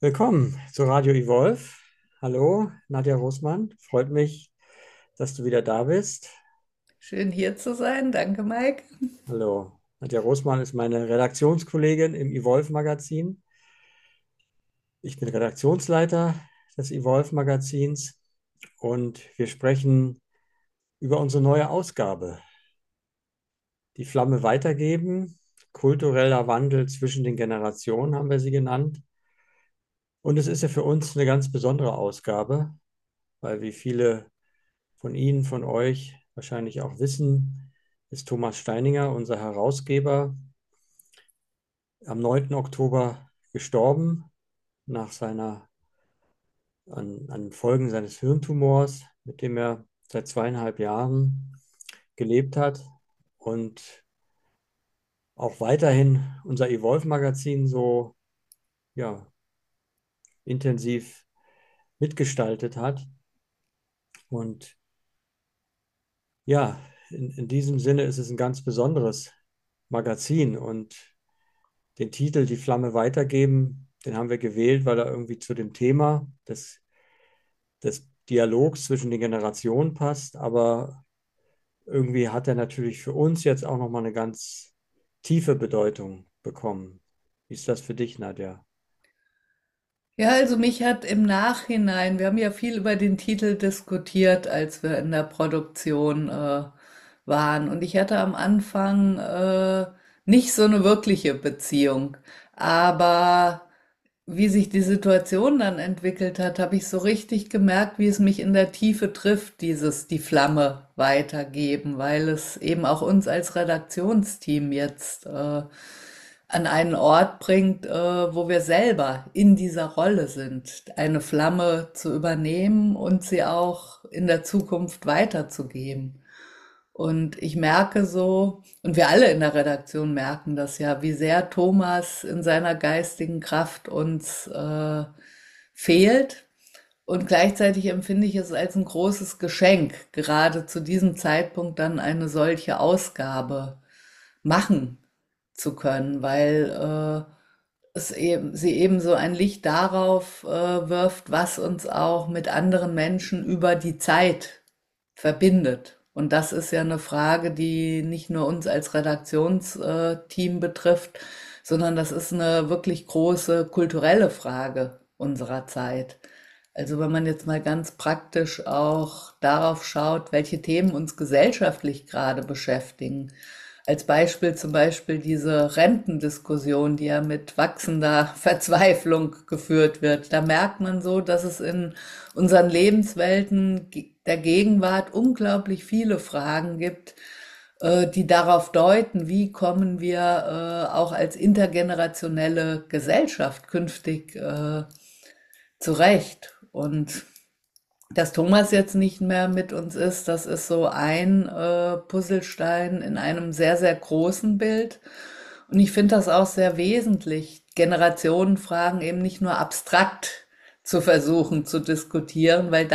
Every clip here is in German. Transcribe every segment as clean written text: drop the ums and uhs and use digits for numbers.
Willkommen zu Radio Evolve. Hallo, Nadja Rosmann. Freut mich, dass du wieder da bist. Schön hier zu sein. Danke, Mike. Hallo. Nadja Rosmann ist meine Redaktionskollegin im Evolve Magazin. Ich bin Redaktionsleiter des Evolve Magazins und wir sprechen über unsere neue Ausgabe. Die Flamme weitergeben. Kultureller Wandel zwischen den Generationen haben wir sie genannt. Und es ist ja für uns eine ganz besondere Ausgabe, weil wie viele von Ihnen, von euch wahrscheinlich auch wissen, ist Thomas Steininger, unser Herausgeber, am 9. Oktober gestorben nach an Folgen seines Hirntumors, mit dem er seit 2,5 Jahren gelebt hat und auch weiterhin unser Evolve-Magazin so ja, intensiv mitgestaltet hat. Und ja, in diesem Sinne ist es ein ganz besonderes Magazin und den Titel Die Flamme weitergeben, den haben wir gewählt, weil er irgendwie zu dem Thema des Dialogs zwischen den Generationen passt. Aber irgendwie hat er natürlich für uns jetzt auch nochmal eine ganz tiefe Bedeutung bekommen. Wie ist das für dich, Nadja? Ja, also mich hat im Nachhinein, wir haben ja viel über den Titel diskutiert, als wir in der Produktion waren. Und ich hatte am Anfang nicht so eine wirkliche Beziehung. Aber wie sich die Situation dann entwickelt hat, habe ich so richtig gemerkt, wie es mich in der Tiefe trifft, die Flamme weitergeben, weil es eben auch uns als Redaktionsteam jetzt an einen Ort bringt, wo wir selber in dieser Rolle sind, eine Flamme zu übernehmen und sie auch in der Zukunft weiterzugeben. Und ich merke so, und wir alle in der Redaktion merken das ja, wie sehr Thomas in seiner geistigen Kraft uns fehlt. Und gleichzeitig empfinde ich es als ein großes Geschenk, gerade zu diesem Zeitpunkt dann eine solche Ausgabe machen zu können, weil sie eben so ein Licht darauf wirft, was uns auch mit anderen Menschen über die Zeit verbindet. Und das ist ja eine Frage, die nicht nur uns als Redaktionsteam betrifft, sondern das ist eine wirklich große kulturelle Frage unserer Zeit. Also wenn man jetzt mal ganz praktisch auch darauf schaut, welche Themen uns gesellschaftlich gerade beschäftigen. Als Beispiel zum Beispiel diese Rentendiskussion, die ja mit wachsender Verzweiflung geführt wird. Da merkt man so, dass es in unseren Lebenswelten der Gegenwart unglaublich viele Fragen gibt, die darauf deuten, wie kommen wir auch als intergenerationelle Gesellschaft künftig zurecht. Und dass Thomas jetzt nicht mehr mit uns ist, das ist so ein Puzzlestein in einem sehr, sehr großen Bild. Und ich finde das auch sehr wesentlich, Generationenfragen eben nicht nur abstrakt zu versuchen zu diskutieren, weil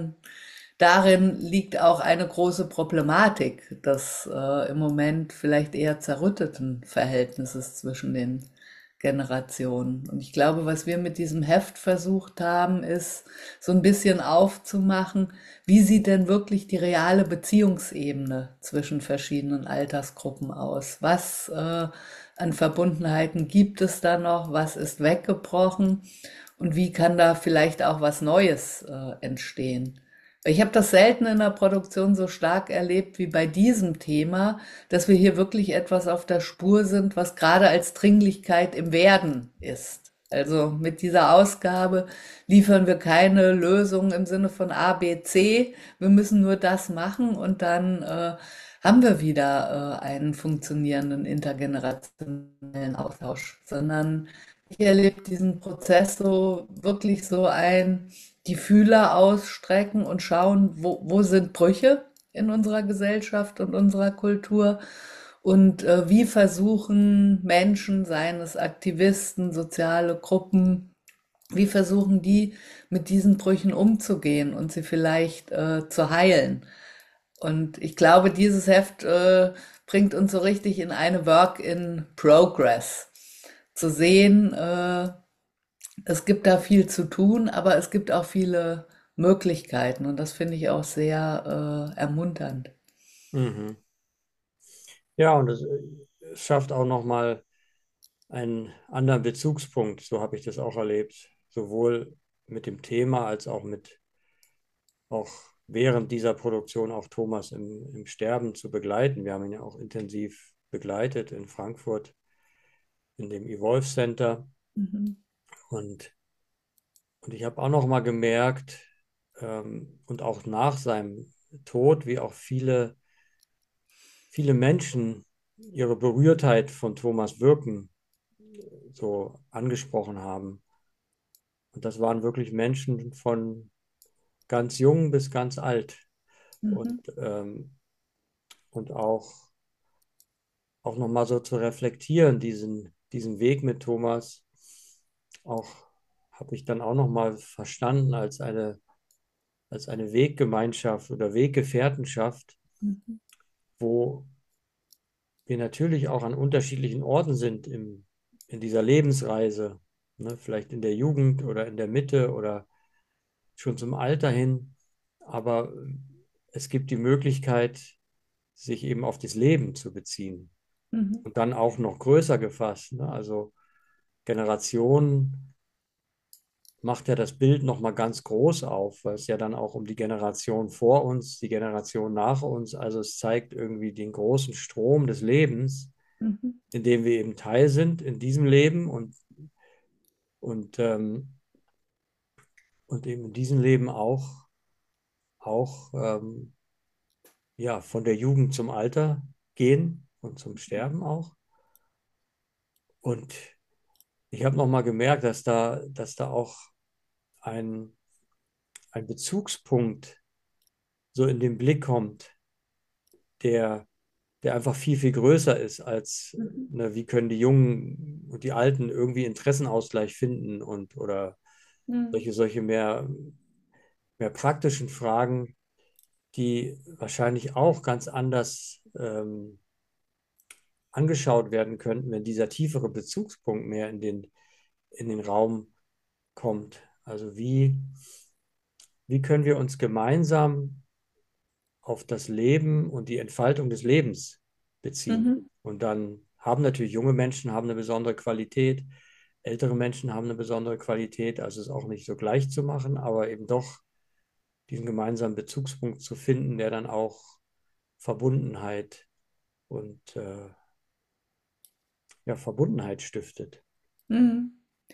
darin liegt auch eine große Problematik des im Moment vielleicht eher zerrütteten Verhältnisses zwischen den Generationen. Und ich glaube, was wir mit diesem Heft versucht haben, ist so ein bisschen aufzumachen, wie sieht denn wirklich die reale Beziehungsebene zwischen verschiedenen Altersgruppen aus? Was an Verbundenheiten gibt es da noch? Was ist weggebrochen? Und wie kann da vielleicht auch was Neues entstehen? Ich habe das selten in der Produktion so stark erlebt wie bei diesem Thema, dass wir hier wirklich etwas auf der Spur sind, was gerade als Dringlichkeit im Werden ist. Also mit dieser Ausgabe liefern wir keine Lösung im Sinne von A, B, C. Wir müssen nur das machen und dann haben wir wieder einen funktionierenden intergenerationellen Austausch, sondern ich erlebe diesen Prozess so wirklich so ein die Fühler ausstrecken und schauen, wo sind Brüche in unserer Gesellschaft und unserer Kultur und wie versuchen Menschen, seien es Aktivisten, soziale Gruppen, wie versuchen die mit diesen Brüchen umzugehen und sie vielleicht zu heilen. Und ich glaube, dieses Heft bringt uns so richtig in eine Work in Progress zu sehen, Es gibt da viel zu tun, aber es gibt auch viele Möglichkeiten und das finde ich auch sehr ermunternd. Mhm. Ja, und es schafft auch nochmal einen anderen Bezugspunkt, so habe ich das auch erlebt, sowohl mit dem Thema als auch auch während dieser Produktion auch Thomas im Sterben zu begleiten. Wir haben ihn ja auch intensiv begleitet in Frankfurt in dem Evolve Center Mhm. und, und ich habe auch noch mal gemerkt und auch nach seinem Tod, wie auch viele Menschen ihre Berührtheit von Thomas Wirken so angesprochen haben. Und das waren wirklich Menschen von ganz jung bis ganz alt. Und, Mhm. und auch nochmal so zu reflektieren, diesen Weg mit Thomas, auch habe ich dann auch nochmal verstanden als eine Weggemeinschaft oder Weggefährtenschaft, Mhm. wo wir natürlich auch an unterschiedlichen Orten sind in dieser Lebensreise, ne? Vielleicht in der Jugend oder in der Mitte oder schon zum Alter hin. Aber es gibt die Möglichkeit, sich eben auf das Leben zu beziehen. Mhm. Und dann auch noch größer gefasst. Ne? Also Generation macht ja das Bild nochmal ganz groß auf, weil es ja dann auch um die Generation vor uns, die Generation nach uns, also es zeigt irgendwie den großen Strom des Lebens, Mhm. in dem wir eben Teil sind in diesem Leben und, und eben in diesem Leben auch ja, von der Jugend zum Alter gehen und zum Sterben auch. Und ich habe nochmal gemerkt, dass da auch ein, ein Bezugspunkt so in den Blick kommt, der, der einfach viel größer ist als, Mhm. ne, wie können die Jungen und die Alten irgendwie Interessenausgleich finden und oder Mhm. solche mehr praktischen Fragen, die wahrscheinlich auch ganz anders angeschaut werden könnten, wenn dieser tiefere Bezugspunkt mehr in den Raum kommt. Also wie können wir uns gemeinsam auf das Leben und die Entfaltung des Lebens beziehen? Mhm. Und dann haben natürlich junge Menschen haben eine besondere Qualität, ältere Menschen haben eine besondere Qualität, also es ist auch nicht so gleich zu machen, aber eben doch diesen gemeinsamen Bezugspunkt zu finden, der dann auch Verbundenheit und ja, Verbundenheit stiftet. Mhm.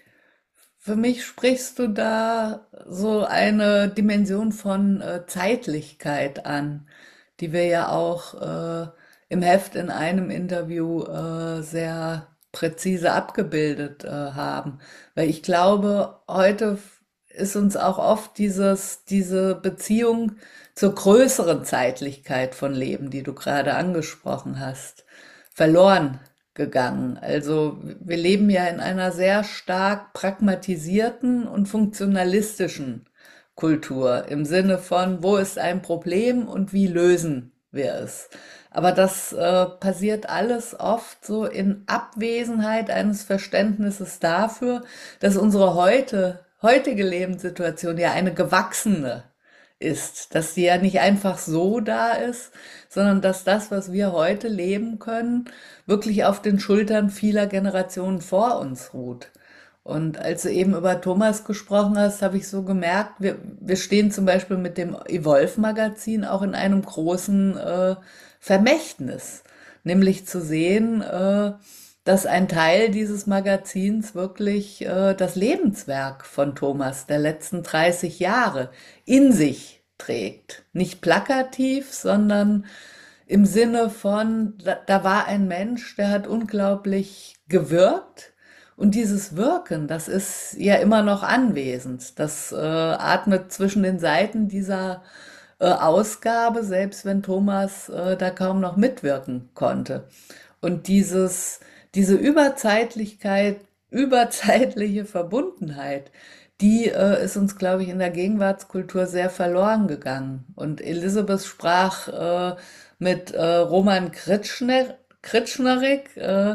Für mich sprichst du da so eine Dimension von Zeitlichkeit an, die wir ja auch im Heft in einem Interview sehr präzise abgebildet haben. Weil ich glaube, heute ist uns auch oft diese Beziehung zur größeren Zeitlichkeit von Leben, die du gerade angesprochen hast, verloren gegangen. Also wir leben ja in einer sehr stark pragmatisierten und funktionalistischen Kultur im Sinne von, wo ist ein Problem und wie lösen wir es. Aber das passiert alles oft so in Abwesenheit eines Verständnisses dafür, dass unsere heutige Lebenssituation ja eine gewachsene ist, dass die ja nicht einfach so da ist, sondern dass das, was wir heute leben können, wirklich auf den Schultern vieler Generationen vor uns ruht. Und als du eben über Thomas gesprochen hast, habe ich so gemerkt, wir stehen zum Beispiel mit dem Evolve-Magazin auch in einem großen Vermächtnis, nämlich zu sehen, dass ein Teil dieses Magazins wirklich das Lebenswerk von Thomas der letzten 30 Jahre in sich trägt. Nicht plakativ, sondern im Sinne von, da war ein Mensch, der hat unglaublich gewirkt. Und dieses Wirken, das ist ja immer noch anwesend. Das atmet zwischen den Seiten dieser Ausgabe, selbst wenn Thomas da kaum noch mitwirken konnte. Und diese Überzeitlichkeit, überzeitliche Verbundenheit, die ist uns, glaube ich, in der Gegenwartskultur sehr verloren gegangen. Und Elisabeth sprach mit Roman Kritschner, Kritschnerik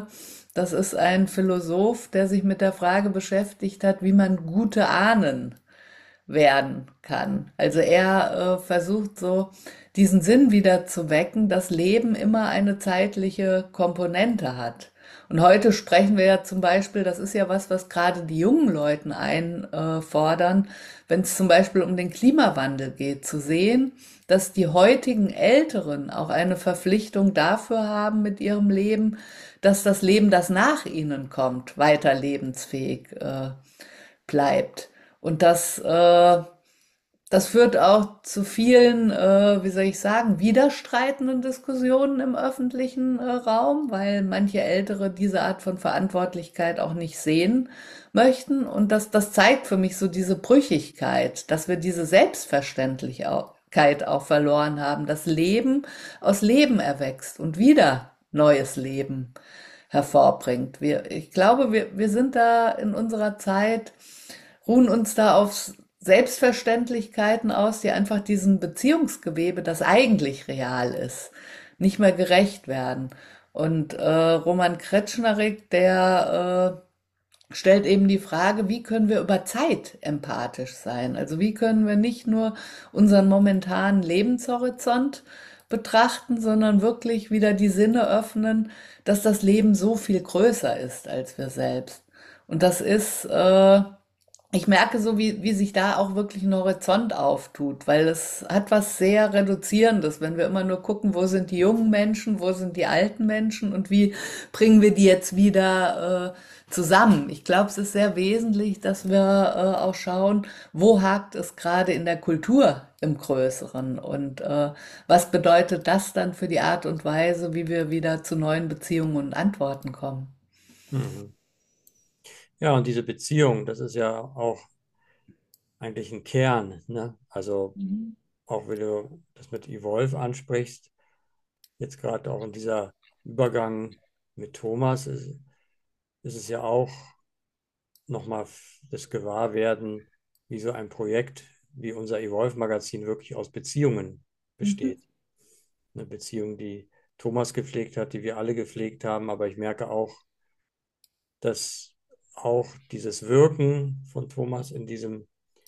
Das ist ein Philosoph, der sich mit der Frage beschäftigt hat, wie man gute Ahnen werden kann. Also er versucht so diesen Sinn wieder zu wecken, dass Leben immer eine zeitliche Komponente hat. Und heute sprechen wir ja zum Beispiel, das ist ja was, was gerade die jungen Leuten einfordern, wenn es zum Beispiel um den Klimawandel geht, zu sehen, dass die heutigen Älteren auch eine Verpflichtung dafür haben mit ihrem Leben, dass das Leben, das nach ihnen kommt, weiter lebensfähig bleibt. Und das führt auch zu vielen, wie soll ich sagen, widerstreitenden Diskussionen im öffentlichen Raum, weil manche Ältere diese Art von Verantwortlichkeit auch nicht sehen möchten. Und das zeigt für mich so diese Brüchigkeit, dass wir diese Selbstverständlichkeit auch verloren haben, dass Leben aus Leben erwächst und wieder neues Leben hervorbringt. Ich glaube, wir sind da in unserer Zeit, ruhen uns da auf Selbstverständlichkeiten aus, die einfach diesem Beziehungsgewebe, das eigentlich real ist, nicht mehr gerecht werden. Und Roman Kretschnerik, der stellt eben die Frage, wie können wir über Zeit empathisch sein? Also wie können wir nicht nur unseren momentanen Lebenshorizont betrachten, sondern wirklich wieder die Sinne öffnen, dass das Leben so viel größer ist als wir selbst. Und das ist, ich merke so, wie sich da auch wirklich ein Horizont auftut, weil es hat was sehr Reduzierendes, wenn wir immer nur gucken, wo sind die jungen Menschen, wo sind die alten Menschen und wie bringen wir die jetzt wieder zusammen. Ich glaube, es ist sehr wesentlich, dass wir auch schauen, wo hakt es gerade in der Kultur im Größeren und was bedeutet das dann für die Art und Weise, wie wir wieder zu neuen Beziehungen und Antworten kommen. Mhm. Ja, und diese Beziehung, das ist ja auch eigentlich ein Kern, ne? Also Mhm. auch wenn du das mit Evolve ansprichst, jetzt gerade auch in dieser Übergang mit Thomas, ist es ja auch nochmal das Gewahrwerden, wie so ein Projekt wie unser Evolve-Magazin wirklich aus Beziehungen Mhm. besteht. Eine Beziehung, die Thomas gepflegt hat, die wir alle gepflegt haben, aber ich merke auch, dass auch dieses Wirken von Thomas in diesem,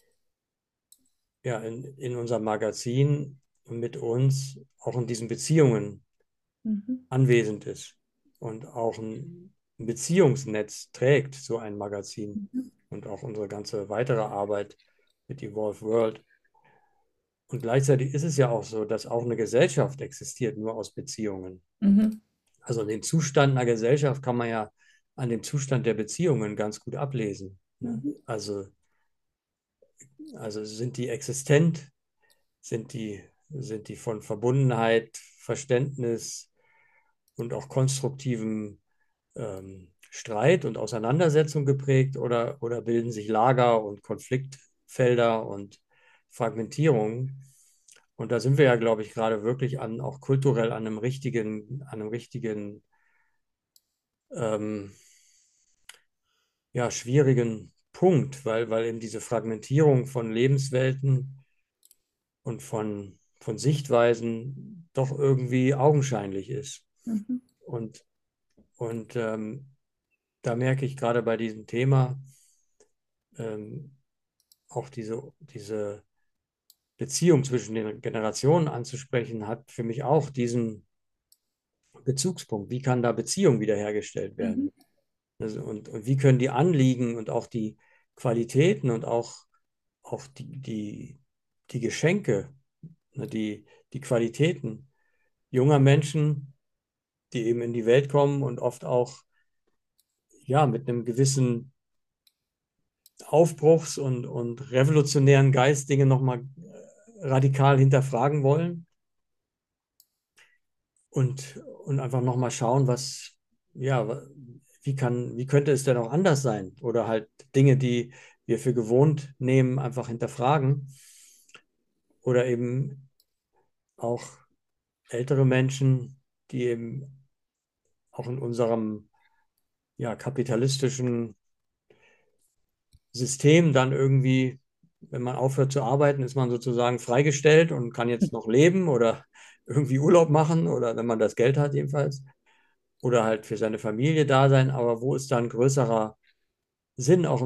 ja, in unserem Magazin und mit uns auch in diesen Beziehungen Mhm. anwesend ist und auch ein Beziehungsnetz trägt, so ein Magazin Mhm. und auch unsere ganze weitere Arbeit mit Evolve World. Und gleichzeitig ist es ja auch so, dass auch eine Gesellschaft existiert nur aus Beziehungen. Mhm. Also den Zustand einer Gesellschaft kann man ja an dem Zustand der Beziehungen ganz gut ablesen. Ne? Mhm. Also sind die existent, sind die von Verbundenheit, Verständnis und auch konstruktivem Streit und Auseinandersetzung geprägt oder bilden sich Lager und Konfliktfelder und Fragmentierungen? Und da sind wir ja, glaube ich, gerade wirklich auch kulturell an einem richtigen, ähm, ja, schwierigen Punkt, weil eben diese Fragmentierung von Lebenswelten und von Sichtweisen doch irgendwie augenscheinlich ist. Mhm. Und, und da merke ich gerade bei diesem Thema ähm, auch diese Beziehung zwischen den Generationen anzusprechen, hat für mich auch diesen Bezugspunkt. Wie kann da Beziehung wiederhergestellt Mhm. werden? Also, und wie können die Anliegen und auch die Qualitäten und auch die Geschenke, ne, die Qualitäten junger Menschen, die eben in die Welt kommen und oft auch ja, mit einem gewissen Aufbruchs- und revolutionären Geist Dinge nochmal radikal hinterfragen wollen und einfach nochmal schauen, ja, wie könnte es denn auch anders sein? Oder halt Dinge, die wir für gewohnt nehmen, einfach hinterfragen. Oder eben auch ältere Menschen, die eben auch in unserem ja, kapitalistischen System dann irgendwie, wenn man aufhört zu arbeiten, ist man sozusagen freigestellt und kann jetzt noch leben oder irgendwie Urlaub machen oder wenn man das Geld hat jedenfalls. oder halt für seine Familie da sein, aber wo ist da ein größerer Sinn, auch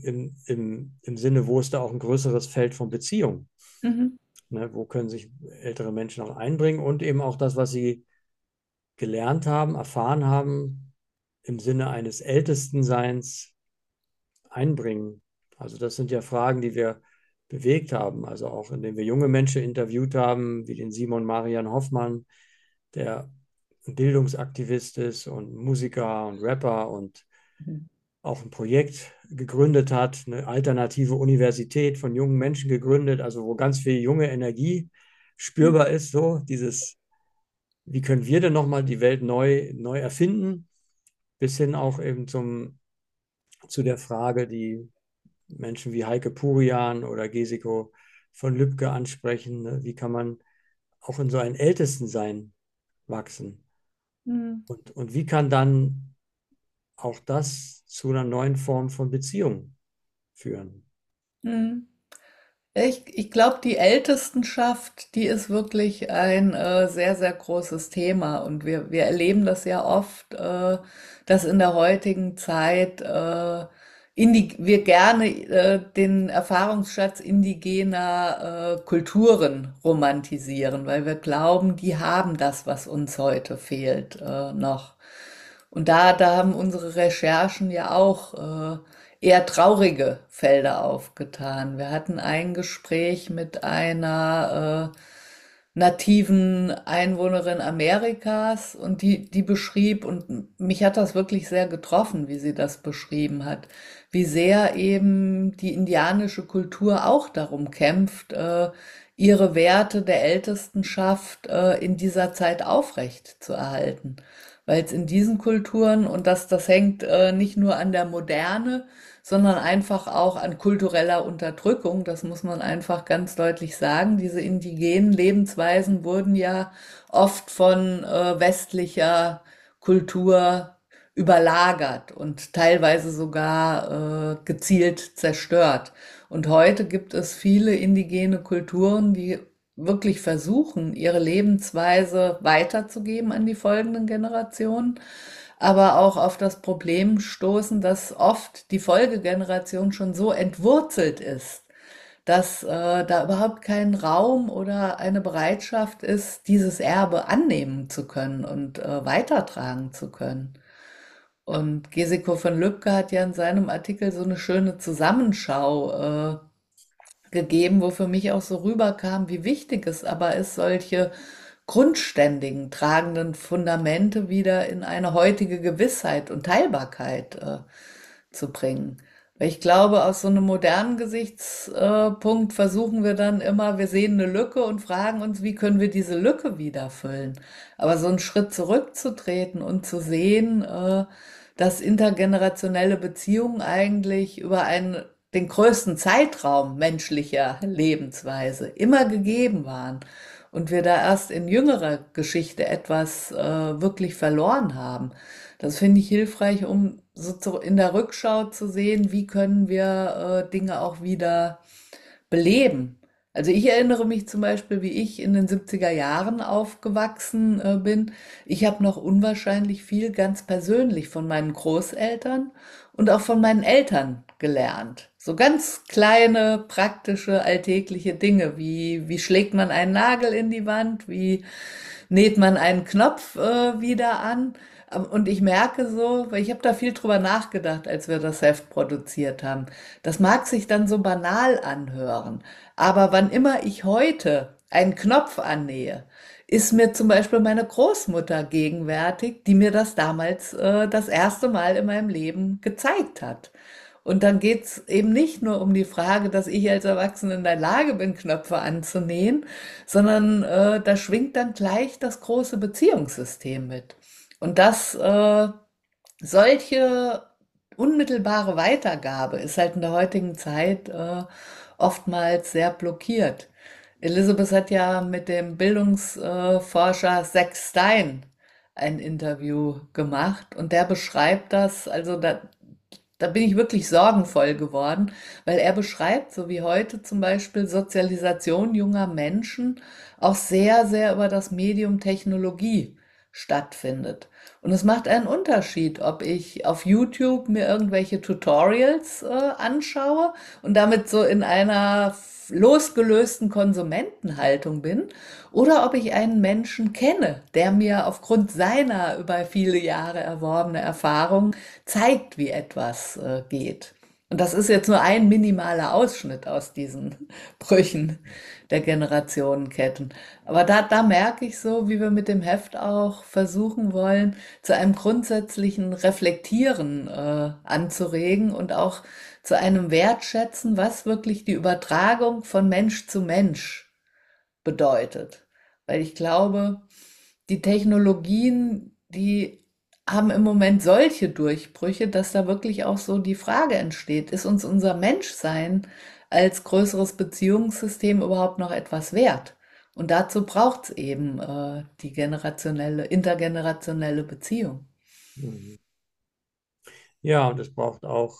im Sinne, wo ist da auch ein größeres Feld von Beziehung? Mhm. Ne? Wo können sich ältere Menschen auch einbringen und eben auch das, was sie gelernt haben, erfahren haben, im Sinne eines Ältestenseins einbringen. Also das sind ja Fragen, die wir bewegt haben, also auch indem wir junge Menschen interviewt haben, wie den Simon Marian Hoffmann, der ein Bildungsaktivist ist und Musiker und Rapper und Mhm. auch ein Projekt gegründet hat, eine alternative Universität von jungen Menschen gegründet, also wo ganz viel junge Energie spürbar ist, so dieses, wie können wir denn nochmal die Welt neu erfinden, bis hin auch eben zu der Frage, die Menschen wie Heike Purian oder Gesiko von Lübcke ansprechen, ne? Wie kann man auch in so ein Ältestensein wachsen? Mhm. Und wie kann dann auch das zu einer neuen Form von Beziehung führen? Mhm. Ich glaube, die Ältestenschaft, die ist wirklich ein sehr, sehr großes Thema. Und wir erleben das ja oft, dass in der heutigen Zeit wir gerne den Erfahrungsschatz indigener Kulturen romantisieren, weil wir glauben, die haben das, was uns heute fehlt, noch. Und da haben unsere Recherchen ja auch eher traurige Felder aufgetan. Wir hatten ein Gespräch mit einer nativen Einwohnerin Amerikas und die beschrieb, und mich hat das wirklich sehr getroffen, wie sie das beschrieben hat, wie sehr eben die indianische Kultur auch darum kämpft, ihre Werte der Ältestenschaft in dieser Zeit aufrecht zu erhalten. Weil es in diesen Kulturen, und das hängt nicht nur an der Moderne, sondern einfach auch an kultureller Unterdrückung, das muss man einfach ganz deutlich sagen. Diese indigenen Lebensweisen wurden ja oft von westlicher Kultur überlagert und teilweise sogar gezielt zerstört. Und heute gibt es viele indigene Kulturen, die wirklich versuchen, ihre Lebensweise weiterzugeben an die folgenden Generationen, aber auch auf das Problem stoßen, dass oft die Folgegeneration schon so entwurzelt ist, dass da überhaupt kein Raum oder eine Bereitschaft ist, dieses Erbe annehmen zu können und weitertragen zu können. Und Gesiko von Lübcke hat ja in seinem Artikel so eine schöne Zusammenschau gegeben, wo für mich auch so rüberkam, wie wichtig es aber ist, solche grundständigen, tragenden Fundamente wieder in eine heutige Gewissheit und Teilbarkeit zu bringen. Weil ich glaube, aus so einem modernen Gesichtspunkt versuchen wir dann immer, wir sehen eine Lücke und fragen uns, wie können wir diese Lücke wieder füllen. Aber so einen Schritt zurückzutreten und zu sehen, dass intergenerationelle Beziehungen eigentlich über den größten Zeitraum menschlicher Lebensweise immer gegeben waren und wir da erst in jüngerer Geschichte etwas wirklich verloren haben. Das finde ich hilfreich, um in der Rückschau zu sehen, wie können wir Dinge auch wieder beleben. Also ich erinnere mich zum Beispiel, wie ich in den 70er Jahren aufgewachsen bin. Ich habe noch unwahrscheinlich viel ganz persönlich von meinen Großeltern und auch von meinen Eltern gelernt. So ganz kleine, praktische, alltägliche Dinge, wie schlägt man einen Nagel in die Wand, wie näht man einen Knopf wieder an. Und ich merke so, weil ich habe da viel drüber nachgedacht, als wir das Heft produziert haben. Das mag sich dann so banal anhören, aber wann immer ich heute einen Knopf annähe, ist mir zum Beispiel meine Großmutter gegenwärtig, die mir das damals das erste Mal in meinem Leben gezeigt hat. Und dann geht's eben nicht nur um die Frage, dass ich als Erwachsene in der Lage bin, Knöpfe anzunähen, sondern da schwingt dann gleich das große Beziehungssystem mit. Und solche unmittelbare Weitergabe ist halt in der heutigen Zeit oftmals sehr blockiert. Elisabeth hat ja mit dem Bildungsforscher Zach Stein ein Interview gemacht und der beschreibt das, also da bin ich wirklich sorgenvoll geworden, weil er beschreibt, so wie heute zum Beispiel Sozialisation junger Menschen, auch sehr, sehr über das Medium Technologie stattfindet. Und es macht einen Unterschied, ob ich auf YouTube mir irgendwelche Tutorials anschaue und damit so in einer losgelösten Konsumentenhaltung bin, oder ob ich einen Menschen kenne, der mir aufgrund seiner über viele Jahre erworbene Erfahrung zeigt, wie etwas geht. Und das ist jetzt nur ein minimaler Ausschnitt aus diesen Brüchen der Generationenketten. Aber da merke ich so, wie wir mit dem Heft auch versuchen wollen, zu einem grundsätzlichen Reflektieren anzuregen und auch zu einem Wertschätzen, was wirklich die Übertragung von Mensch zu Mensch bedeutet. Weil ich glaube, die Technologien, die haben im Moment solche Durchbrüche, dass da wirklich auch so die Frage entsteht, ist uns unser Menschsein als größeres Beziehungssystem überhaupt noch etwas wert? Und dazu braucht es eben die generationelle, intergenerationelle Beziehung. Mhm. Ja, und es braucht auch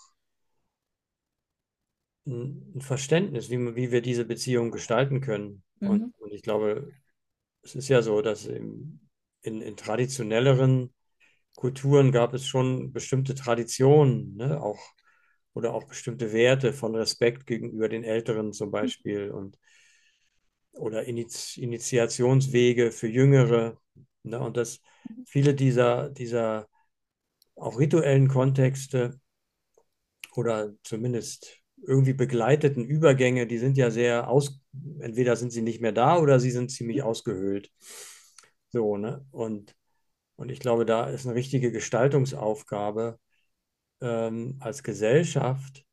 ein Verständnis, wie wir diese Beziehung gestalten können. Mhm. Und ich glaube, es ist ja so, dass in traditionelleren Kulturen gab es schon bestimmte Traditionen, ne? Auch, oder auch bestimmte Werte von Respekt gegenüber den Älteren zum Beispiel und oder Initiationswege für Jüngere. Ne? Und dass viele dieser auch rituellen Kontexte oder zumindest irgendwie begleiteten Übergänge, die sind ja entweder sind sie nicht mehr da oder sie sind ziemlich ausgehöhlt. So, ne? Und ich glaube, da ist eine richtige Gestaltungsaufgabe als Gesellschaft,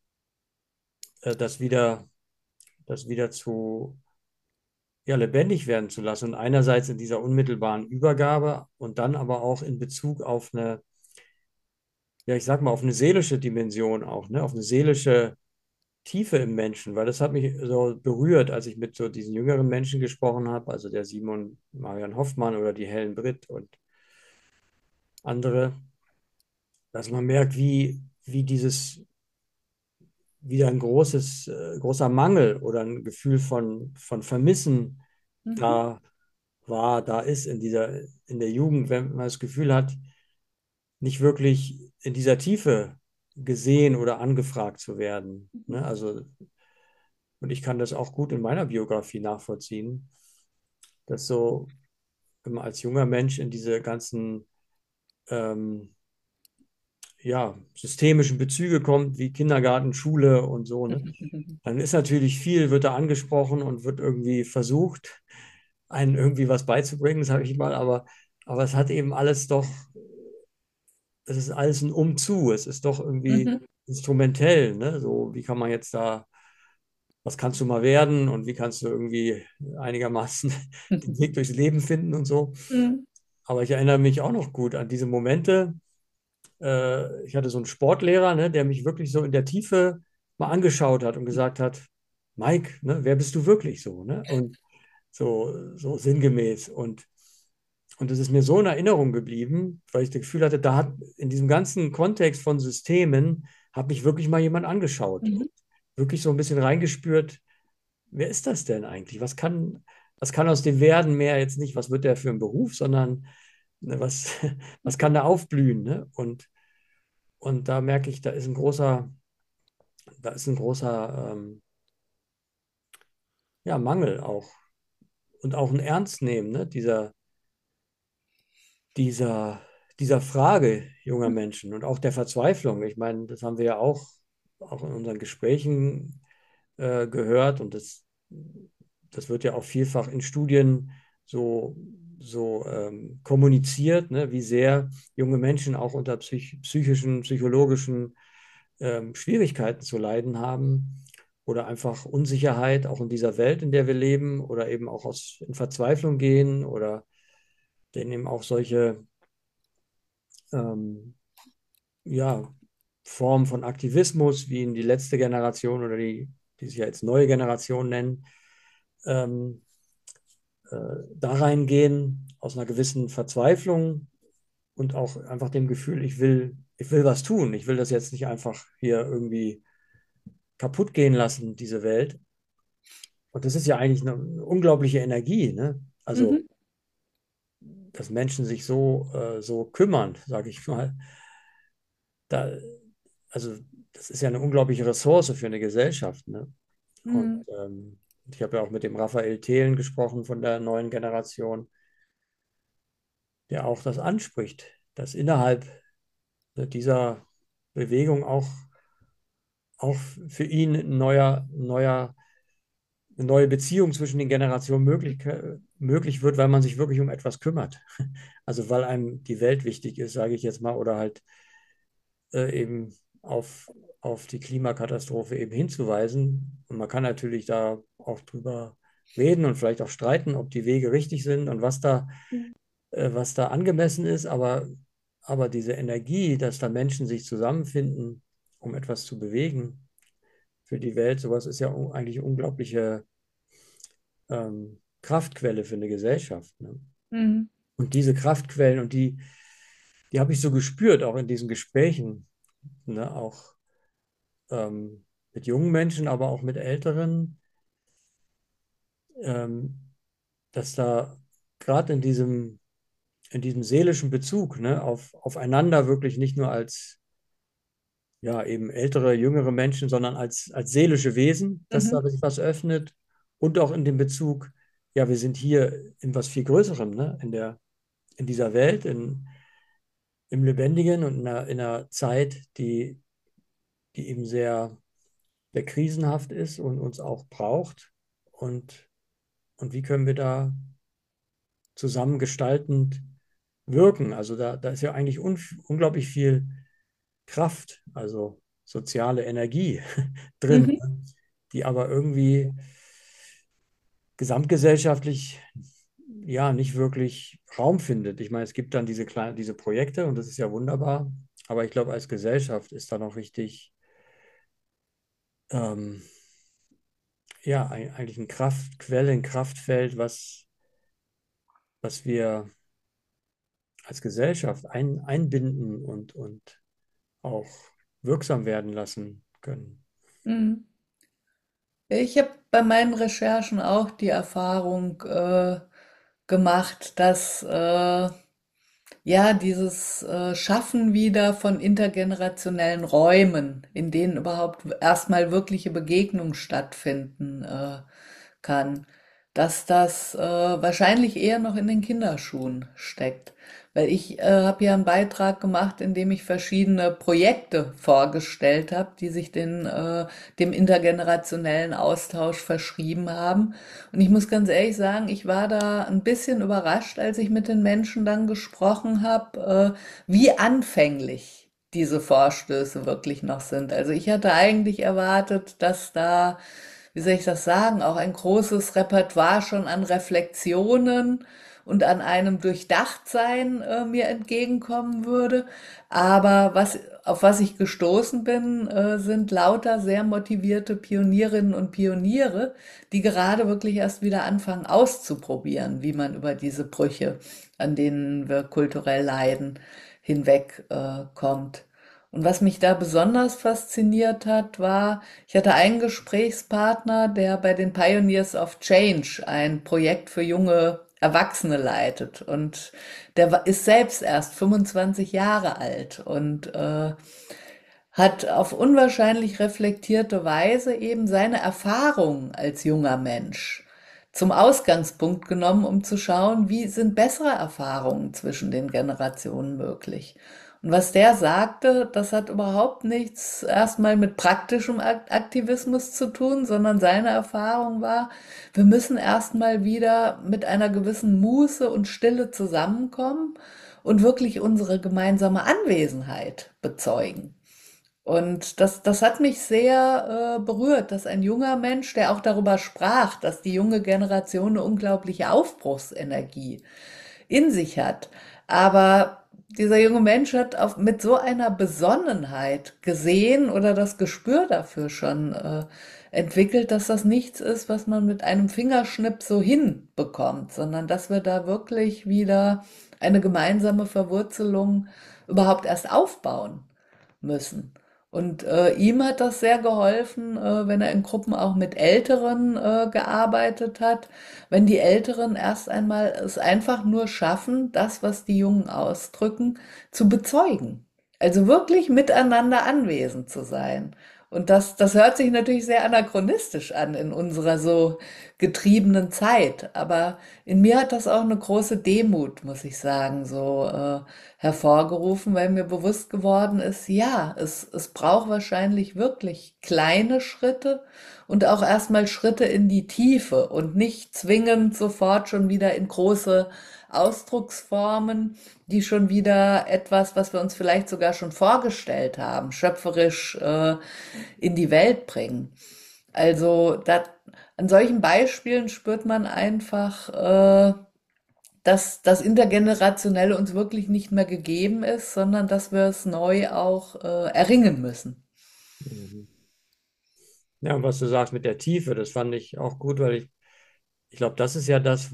äh, das wieder, das wieder zu ja, lebendig werden zu lassen. Und einerseits in dieser unmittelbaren Übergabe und dann aber auch in Bezug auf eine, ja, ich sag mal, auf eine seelische Dimension auch, ne? Auf eine seelische Tiefe im Menschen, weil das hat mich so berührt, als ich mit so diesen jüngeren Menschen gesprochen habe, also der Simon Marian Hoffmann oder die Helen Britt und andere, dass man merkt, wie wieder ein großer Mangel oder ein Gefühl von Vermissen Mhm. da da ist in der Jugend, wenn man das Gefühl hat, nicht wirklich in dieser Tiefe gesehen oder angefragt zu werden. Ne? Also, und ich kann das auch gut in meiner Biografie nachvollziehen, dass so, wenn man als junger Mensch in diese ganzen ähm, ja, systemischen Bezüge kommt, wie Kindergarten, Schule und so, ne? Dann ist natürlich viel, wird da angesprochen und wird irgendwie versucht, einen irgendwie was beizubringen, sage ich mal, aber es hat eben alles doch, es ist alles ein Umzu, es ist doch irgendwie Mhm. instrumentell, ne? So, wie kann man jetzt da, was kannst du mal werden und wie kannst du irgendwie einigermaßen den Weg durchs Leben finden und so. Mhm. Aber ich erinnere mich auch noch gut an diese Momente. Ich hatte so einen Sportlehrer, ne, der mich wirklich so in der Tiefe mal angeschaut hat und gesagt hat, Mike, ne, wer bist du wirklich so? Ne? Und so sinngemäß. Und das ist mir so in Erinnerung geblieben, weil ich das Gefühl hatte, da hat in diesem ganzen Kontext von Systemen, hat mich wirklich mal jemand angeschaut Mhm. und wirklich so ein bisschen reingespürt, wer ist das denn eigentlich? Was kann aus dem werden mehr jetzt nicht, was wird der für ein Beruf, sondern ne, was kann da aufblühen? Ne? Und da merke ich, da ist ein großer ja, Mangel auch und auch ein Ernstnehmen, ne? Dieser, dieser Frage junger Menschen und auch der Verzweiflung. Ich meine, das haben wir ja auch in unseren Gesprächen gehört und das wird ja auch vielfach in Studien so, so kommuniziert, ne? Wie sehr junge Menschen auch unter psychischen, psychologischen Schwierigkeiten zu leiden haben oder einfach Unsicherheit auch in dieser Welt, in der wir leben oder eben auch in Verzweiflung gehen oder denen eben auch solche ähm, ja, Formen von Aktivismus, wie in die letzte Generation oder die sich ja jetzt neue Generation nennen, ähm, da reingehen aus einer gewissen Verzweiflung und auch einfach dem Gefühl, ich will was tun. Ich will das jetzt nicht einfach hier irgendwie kaputt gehen lassen, diese Welt. Und das ist ja eigentlich eine unglaubliche Energie, ne? Also Mhm. dass Menschen sich so kümmern, sage ich mal. Da, also das ist ja eine unglaubliche Ressource für eine Gesellschaft, ne? Und Mhm. ich habe ja auch mit dem Raphael Thelen gesprochen von der neuen Generation, der auch das anspricht, dass innerhalb dieser Bewegung auch für ihn eine neue Beziehung zwischen den Generationen möglich wird, weil man sich wirklich um etwas kümmert. Also weil einem die Welt wichtig ist, sage ich jetzt mal, oder halt eben auf die Klimakatastrophe eben hinzuweisen. Und man kann natürlich da auch drüber reden und vielleicht auch streiten, ob die Wege richtig sind und was da angemessen ist, aber diese Energie, dass da Menschen sich zusammenfinden, um etwas zu bewegen für die Welt, sowas ist ja eigentlich eine unglaubliche Kraftquelle für eine Gesellschaft. Ne? Mhm. Und diese Kraftquellen die habe ich so gespürt, auch in diesen Gesprächen, ne? Auch mit jungen Menschen, aber auch mit älteren, ähm, dass da gerade in diesem seelischen Bezug, ne, aufeinander wirklich nicht nur als ja, eben ältere, jüngere Menschen, sondern als seelische Wesen, dass da Mhm. sich was öffnet und auch in dem Bezug, ja, wir sind hier in was viel Größerem, ne, in dieser Welt, im Lebendigen und in einer Zeit, die eben sehr krisenhaft ist und uns auch braucht. Und, und wie können wir da zusammen gestaltend wirken? Also da ist ja eigentlich unglaublich viel Kraft, also soziale Energie drin, Mhm. ne? Die aber irgendwie gesamtgesellschaftlich ja nicht wirklich Raum findet. Ich meine, es gibt dann diese Projekte und das ist ja wunderbar, aber ich glaube, als Gesellschaft ist da noch richtig, ähm, ja, eigentlich eine Kraftquelle, ein Kraftfeld, was wir als Gesellschaft einbinden und auch wirksam werden lassen können. Mhm. Ich habe bei meinen Recherchen auch die Erfahrung gemacht, dass ja dieses Schaffen wieder von intergenerationellen Räumen, in denen überhaupt erstmal wirkliche Begegnung stattfinden kann, dass das wahrscheinlich eher noch in den Kinderschuhen steckt. Weil ich habe ja einen Beitrag gemacht, in dem ich verschiedene Projekte vorgestellt habe, die sich dem intergenerationellen Austausch verschrieben haben. Und ich muss ganz ehrlich sagen, ich war da ein bisschen überrascht, als ich mit den Menschen dann gesprochen habe, wie anfänglich diese Vorstöße wirklich noch sind. Also ich hatte eigentlich erwartet, dass da, wie soll ich das sagen, auch ein großes Repertoire schon an Reflexionen und an einem Durchdachtsein mir entgegenkommen würde. Aber auf was ich gestoßen bin, sind lauter sehr motivierte Pionierinnen und Pioniere, die gerade wirklich erst wieder anfangen auszuprobieren, wie man über diese Brüche, an denen wir kulturell leiden, hinweg kommt. Und was mich da besonders fasziniert hat, war, ich hatte einen Gesprächspartner, der bei den Pioneers of Change ein Projekt für junge Erwachsene leitet. Und ist selbst erst 25 Jahre alt und hat auf unwahrscheinlich reflektierte Weise eben seine Erfahrungen als junger Mensch zum Ausgangspunkt genommen, um zu schauen, wie sind bessere Erfahrungen zwischen den Generationen möglich. Und was der sagte, das hat überhaupt nichts erstmal mit praktischem Aktivismus zu tun, sondern seine Erfahrung war, wir müssen erstmal wieder mit einer gewissen Muße und Stille zusammenkommen und wirklich unsere gemeinsame Anwesenheit bezeugen. Und das hat mich sehr berührt, dass ein junger Mensch, der auch darüber sprach, dass die junge Generation eine unglaubliche Aufbruchsenergie in sich hat. Aber dieser junge Mensch hat mit so einer Besonnenheit gesehen oder das Gespür dafür schon entwickelt, dass das nichts ist, was man mit einem Fingerschnipp so hinbekommt, sondern dass wir da wirklich wieder eine gemeinsame Verwurzelung überhaupt erst aufbauen müssen. Und ihm hat das sehr geholfen, wenn er in Gruppen auch mit Älteren gearbeitet hat, wenn die Älteren erst einmal es einfach nur schaffen, das, was die Jungen ausdrücken, zu bezeugen. Also wirklich miteinander anwesend zu sein. Und das hört sich natürlich sehr anachronistisch an in unserer so getriebenen Zeit. Aber in mir hat das auch eine große Demut, muss ich sagen, so hervorgerufen, weil mir bewusst geworden ist, ja, es braucht wahrscheinlich wirklich kleine Schritte und auch erstmal Schritte in die Tiefe und nicht zwingend sofort schon wieder in große Ausdrucksformen, die schon wieder etwas, was wir uns vielleicht sogar schon vorgestellt haben, schöpferisch in die Welt bringen. Also an solchen Beispielen spürt man einfach, dass das Intergenerationelle uns wirklich nicht mehr gegeben ist, sondern dass wir es neu auch erringen müssen. Mhm. Ja, und was du sagst mit der Tiefe, das fand ich auch gut, weil ich glaube, das ist ja das,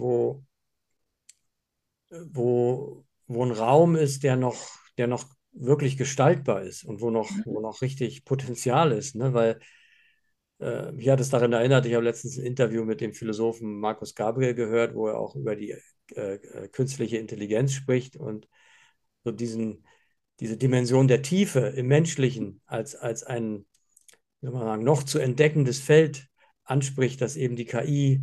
wo ein Raum ist, der noch wirklich gestaltbar ist und wo noch richtig Potenzial ist, ne? Weil mich hat es daran erinnert, ich habe letztens ein Interview mit dem Philosophen Markus Gabriel gehört, wo er auch über die künstliche Intelligenz spricht und so diese Dimension der Tiefe im Menschlichen als ein, wie soll man sagen, noch zu entdeckendes Feld anspricht, das eben die KI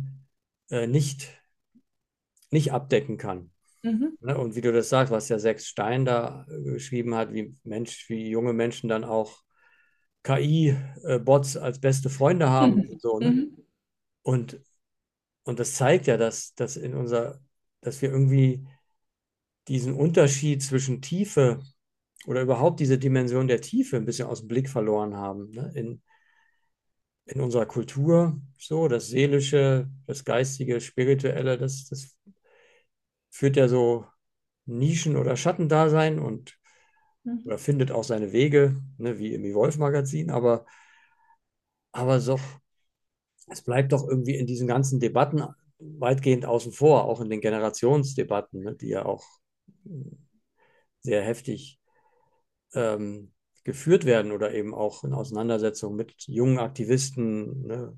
nicht abdecken kann. Mhm. Ne? Und wie du das sagst, was ja Sechs Stein da geschrieben hat, wie junge Menschen dann auch KI-Bots als beste Freunde haben und so, ne? Mhm. Und, und das zeigt ja, dass wir irgendwie diesen Unterschied zwischen Tiefe oder überhaupt diese Dimension der Tiefe ein bisschen aus dem Blick verloren haben, ne? In unserer Kultur, so, das Seelische, das Geistige, Spirituelle, das führt ja so Nischen- oder Schattendasein und oder findet auch seine Wege, ne, wie im Evolve-Magazin, aber so, es bleibt doch irgendwie in diesen ganzen Debatten weitgehend außen vor, auch in den Generationsdebatten, ne, die ja auch sehr heftig ähm, geführt werden oder eben auch in Auseinandersetzung mit jungen Aktivisten, ne,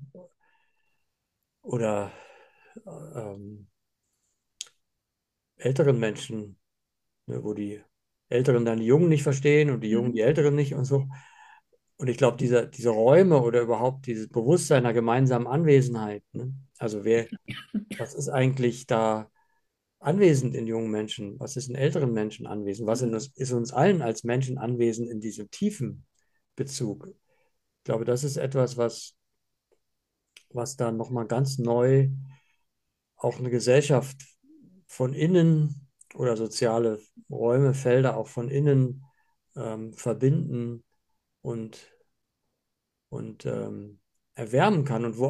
oder ähm, älteren Menschen, ne, wo die Älteren dann die Jungen nicht verstehen und die Jungen die Mhm. Älteren nicht und so. Und ich glaube, diese Räume oder überhaupt dieses Bewusstsein der gemeinsamen Anwesenheit, ne? Also was ist eigentlich da anwesend in jungen Menschen? Was ist in älteren Menschen anwesend? Ist uns allen als Menschen anwesend in diesem tiefen Bezug? Ich glaube, das ist etwas, was dann nochmal ganz neu auch eine Gesellschaft von innen oder soziale Räume, Felder auch von innen verbinden und, und erwärmen kann und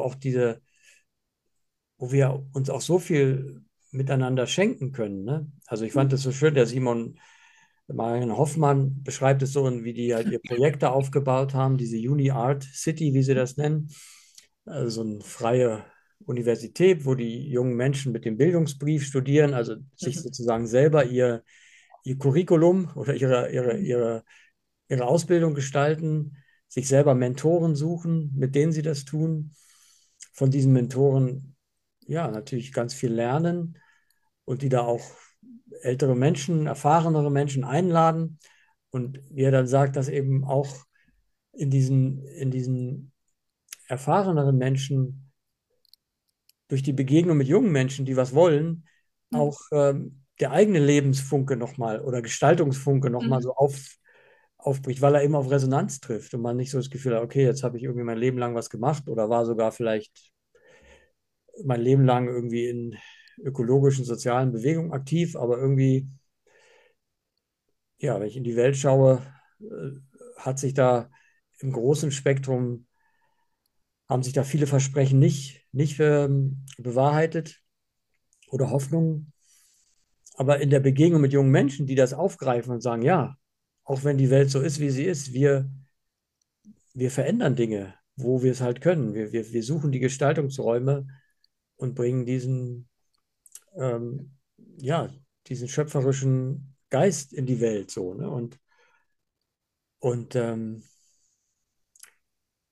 wo wir uns auch so viel miteinander schenken können. Ne? Also ich fand es so schön, der Simon Marion Hoffmann beschreibt es so, wie die halt ihr Projekte aufgebaut haben, diese Uni Art City, wie sie das nennen. Also so eine freie Universität, wo die jungen Menschen mit dem Bildungsbrief studieren, also sich sozusagen selber ihr Curriculum oder ihre Ausbildung gestalten, sich selber Mentoren suchen, mit denen sie das tun, von diesen Mentoren ja natürlich ganz viel lernen und die da auch ältere Menschen, erfahrenere Menschen einladen. Und wie er dann sagt, dass eben auch in diesen erfahreneren Menschen durch die Begegnung mit jungen Menschen, die was wollen, auch der eigene Lebensfunke nochmal oder Gestaltungsfunke nochmal Mhm. so aufbricht, weil er eben auf Resonanz trifft und man nicht so das Gefühl hat, okay, jetzt habe ich irgendwie mein Leben lang was gemacht oder war sogar vielleicht mein Leben lang irgendwie in ökologischen, sozialen Bewegungen aktiv, aber irgendwie, ja, wenn ich in die Welt schaue, hat sich da im großen Spektrum, haben sich da viele Versprechen nicht bewahrheitet oder Hoffnungen. Aber in der Begegnung mit jungen Menschen, die das aufgreifen und sagen, ja, auch wenn die Welt so ist, wie sie ist, wir verändern Dinge, wo wir es halt können. Wir suchen die Gestaltungsräume und bringen ähm, ja, diesen schöpferischen Geist in die Welt so. Ne? Und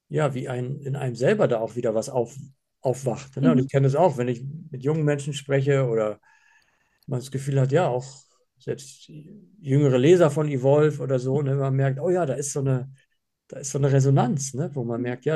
ja, wie in einem selber da auch wieder was aufwacht. Ne? Und ich Mhm. kenne das auch, wenn ich mit jungen Menschen spreche oder man das Gefühl hat, ja, auch selbst jüngere Leser von Evolve oder so, ne, man merkt, oh ja, da ist so eine Resonanz, ne, wo man merkt, ja,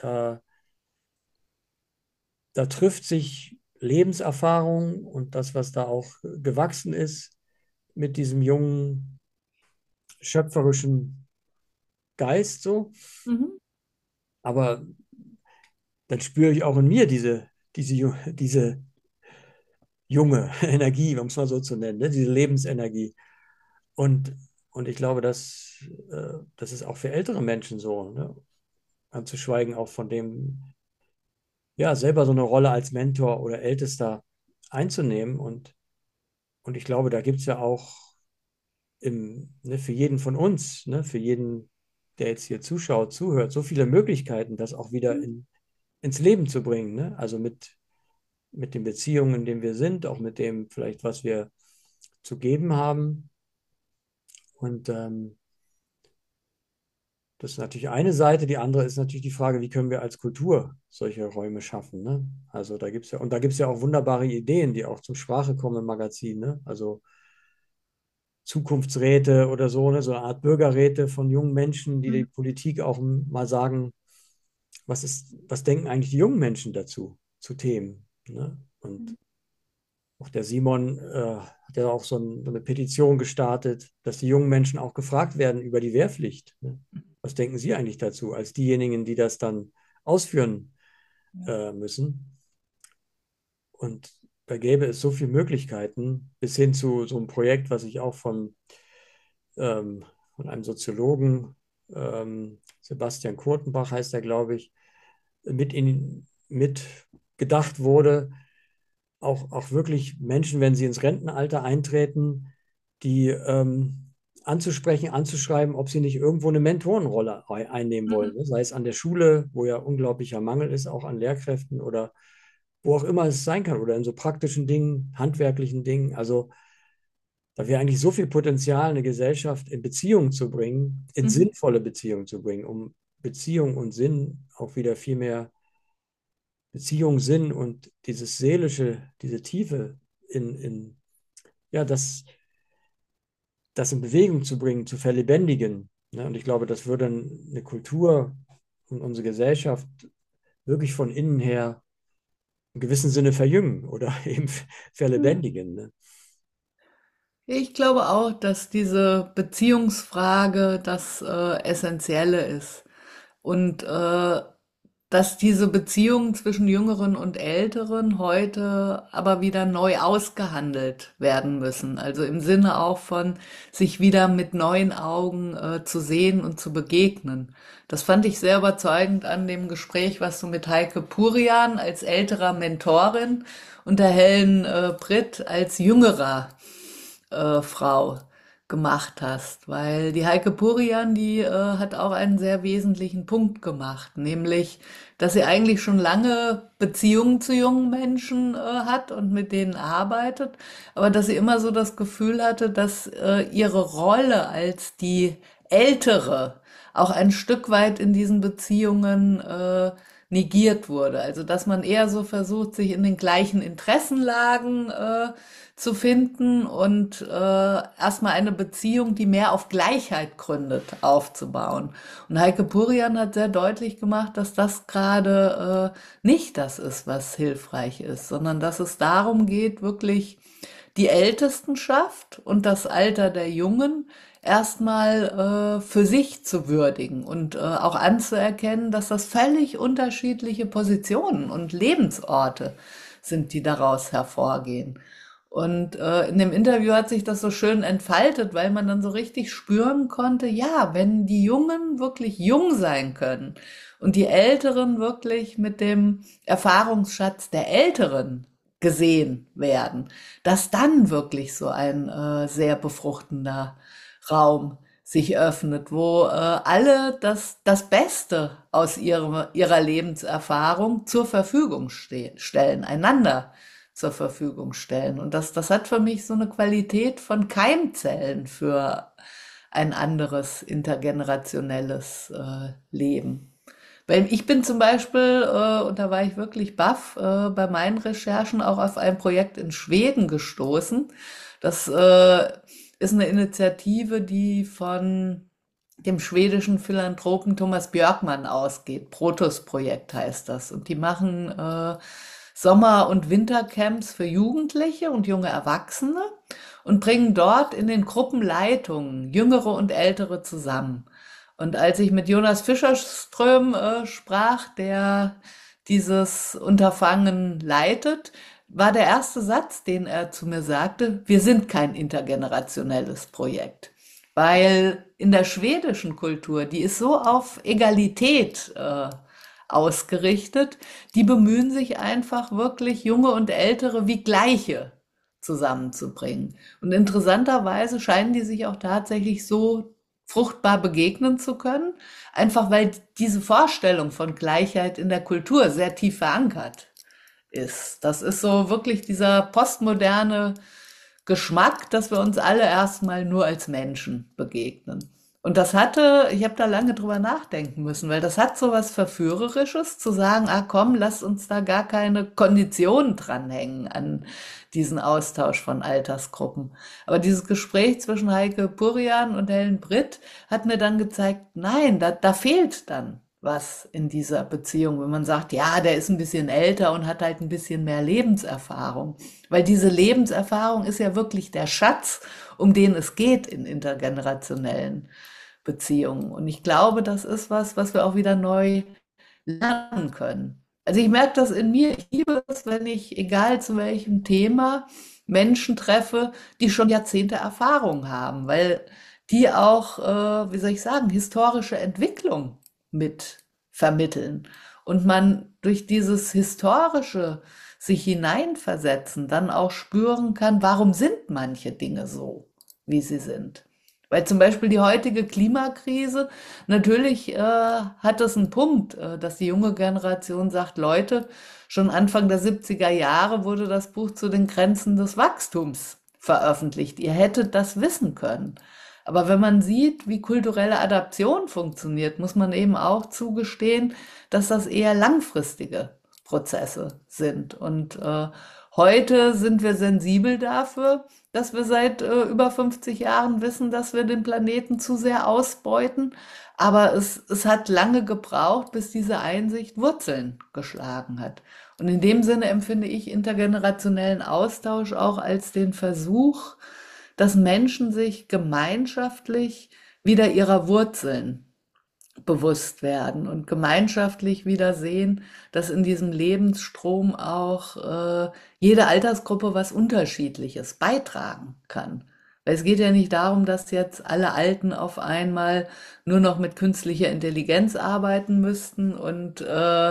da trifft sich Lebenserfahrung und das, was da auch gewachsen ist, mit diesem jungen, schöpferischen Geist so. Mhm. Aber dann spüre ich auch in mir diese junge Energie, um es mal so zu nennen, ne? Diese Lebensenergie. Und, und ich glaube, das ist auch für ältere Menschen so, ne? Ganz zu schweigen auch von dem, ja, selber so eine Rolle als Mentor oder Ältester einzunehmen. Und ich glaube, da gibt es ja auch ne, für jeden von uns, ne, für jeden, der jetzt hier zuschaut, zuhört, so viele Möglichkeiten, das auch wieder ins Leben zu bringen. Ne? Also mit den Beziehungen, in denen wir sind, auch mit dem vielleicht, was wir zu geben haben. Und das ist natürlich eine Seite. Die andere ist natürlich die Frage, wie können wir als Kultur solche Räume schaffen. Ne? Also da gibt es ja auch wunderbare Ideen, die auch zur Sprache kommen im Magazin. Ne? Also Zukunftsräte oder so, ne? So eine Art Bürgerräte von jungen Menschen, die Mhm. die Politik auch mal sagen, was denken eigentlich die jungen Menschen dazu, zu Themen. Ne? Und auch der Simon hat ja auch so eine Petition gestartet, dass die jungen Menschen auch gefragt werden über die Wehrpflicht. Ne? Was denken Sie eigentlich dazu, als diejenigen, die das dann ausführen müssen? Und da gäbe es so viele Möglichkeiten, bis hin zu so einem Projekt, was ich auch von einem Soziologen, Sebastian Kurtenbach heißt er, glaube ich, mit gedacht wurde, auch wirklich Menschen, wenn sie ins Rentenalter eintreten, die anzusprechen, anzuschreiben, ob sie nicht irgendwo eine Mentorenrolle einnehmen wollen. Mhm. Ne? Sei es an der Schule, wo ja unglaublicher Mangel ist, auch an Lehrkräften oder wo auch immer es sein kann, oder in so praktischen Dingen, handwerklichen Dingen. Also da wäre eigentlich so viel Potenzial, eine Gesellschaft in Beziehung zu bringen, in Mhm. sinnvolle Beziehung zu bringen, um Beziehung und Sinn auch wieder viel mehr Beziehung, Sinn und dieses Seelische, diese Tiefe ja, das in Bewegung zu bringen, zu verlebendigen. Ne? Und ich glaube, das würde eine Kultur und unsere Gesellschaft wirklich von innen her im gewissen Sinne verjüngen oder eben Mhm. verlebendigen. Ne? Ich glaube auch, dass diese Beziehungsfrage das Essentielle ist. Und dass diese Beziehungen zwischen Jüngeren und Älteren heute aber wieder neu ausgehandelt werden müssen. Also im Sinne auch von sich wieder mit neuen Augen zu sehen und zu begegnen. Das fand ich sehr überzeugend an dem Gespräch, was du mit Heike Purian als älterer Mentorin und der Helen Britt als jüngerer Frau gemacht hast, weil die Heike Purian, die hat auch einen sehr wesentlichen Punkt gemacht, nämlich, dass sie eigentlich schon lange Beziehungen zu jungen Menschen hat und mit denen arbeitet, aber dass sie immer so das Gefühl hatte, dass ihre Rolle als die Ältere auch ein Stück weit in diesen Beziehungen negiert wurde. Also dass man eher so versucht, sich in den gleichen Interessenlagen zu finden und erstmal eine Beziehung, die mehr auf Gleichheit gründet, aufzubauen. Und Heike Purian hat sehr deutlich gemacht, dass das gerade nicht das ist, was hilfreich ist, sondern dass es darum geht, wirklich die Ältestenschaft und das Alter der Jungen erstmal für sich zu würdigen und auch anzuerkennen, dass das völlig unterschiedliche Positionen und Lebensorte sind, die daraus hervorgehen. Und in dem Interview hat sich das so schön entfaltet, weil man dann so richtig spüren konnte, ja, wenn die Jungen wirklich jung sein können und die Älteren wirklich mit dem Erfahrungsschatz der Älteren gesehen werden, dass dann wirklich so ein sehr befruchtender Raum sich öffnet, wo alle das Beste aus ihrer Lebenserfahrung zur Verfügung stellen, einander zur Verfügung stellen. Und das hat für mich so eine Qualität von Keimzellen für ein anderes intergenerationelles Leben. Weil ich bin zum Beispiel, und da war ich wirklich baff, bei meinen Recherchen auch auf ein Projekt in Schweden gestoßen. Das ist eine Initiative, die von dem schwedischen Philanthropen Thomas Björkman ausgeht. Protus-Projekt heißt das. Und die machen Sommer- und Wintercamps für Jugendliche und junge Erwachsene und bringen dort in den Gruppenleitungen Jüngere und Ältere zusammen. Und als ich mit Jonas Fischerström sprach, der dieses Unterfangen leitet, war der erste Satz, den er zu mir sagte: Wir sind kein intergenerationelles Projekt. Weil in der schwedischen Kultur, die ist so auf Egalität ausgerichtet, die bemühen sich einfach wirklich Junge und Ältere wie Gleiche zusammenzubringen. Und interessanterweise scheinen die sich auch tatsächlich so fruchtbar begegnen zu können, einfach weil diese Vorstellung von Gleichheit in der Kultur sehr tief verankert ist. Das ist so wirklich dieser postmoderne Geschmack, dass wir uns alle erstmal nur als Menschen begegnen. Und das hatte, ich habe da lange drüber nachdenken müssen, weil das hat so was Verführerisches, zu sagen, ah komm, lass uns da gar keine Konditionen dranhängen an diesen Austausch von Altersgruppen. Aber dieses Gespräch zwischen Heike Purian und Helen Britt hat mir dann gezeigt, nein, da fehlt dann was in dieser Beziehung, wenn man sagt, ja, der ist ein bisschen älter und hat halt ein bisschen mehr Lebenserfahrung. Weil diese Lebenserfahrung ist ja wirklich der Schatz, um den es geht in intergenerationellen Beziehungen. Und ich glaube, das ist was, was wir auch wieder neu lernen können. Also ich merke das in mir. Ich liebe es, wenn ich, egal zu welchem Thema, Menschen treffe, die schon Jahrzehnte Erfahrung haben, weil die auch, wie soll ich sagen, historische Entwicklung mit vermitteln. Und man durch dieses historische sich hineinversetzen dann auch spüren kann, warum sind manche Dinge so, wie sie sind. Weil zum Beispiel die heutige Klimakrise, natürlich hat es einen Punkt, dass die junge Generation sagt, Leute, schon Anfang der 70er Jahre wurde das Buch zu den Grenzen des Wachstums veröffentlicht. Ihr hättet das wissen können. Aber wenn man sieht, wie kulturelle Adaption funktioniert, muss man eben auch zugestehen, dass das eher langfristige Prozesse sind. Und heute sind wir sensibel dafür, dass wir seit über 50 Jahren wissen, dass wir den Planeten zu sehr ausbeuten. Aber es hat lange gebraucht, bis diese Einsicht Wurzeln geschlagen hat. Und in dem Sinne empfinde ich intergenerationellen Austausch auch als den Versuch, dass Menschen sich gemeinschaftlich wieder ihrer Wurzeln bewusst werden und gemeinschaftlich wieder sehen, dass in diesem Lebensstrom auch jede Altersgruppe was Unterschiedliches beitragen kann. Weil es geht ja nicht darum, dass jetzt alle Alten auf einmal nur noch mit künstlicher Intelligenz arbeiten müssten und